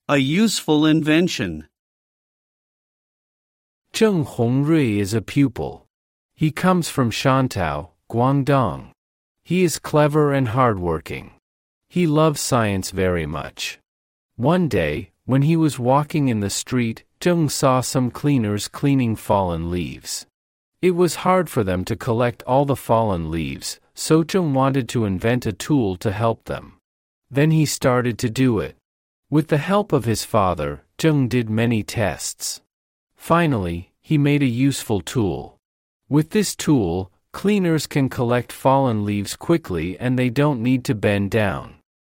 A useful invention. Zheng Hongrui is a pupil. He comes from Shantao, Guangdong. He is clever and hardworking. He loves science very much. One day, when he was walking in the street, Zheng saw some cleaners cleaning fallen leaves. It was hard for them to collect all the fallen leaves, so Zheng wanted to invent a tool to help them. Then he started to do it. With the help of his father, Zheng did many tests. Finally, he made a useful tool. With this tool, cleaners can collect fallen leaves quickly and they don't need to bend down.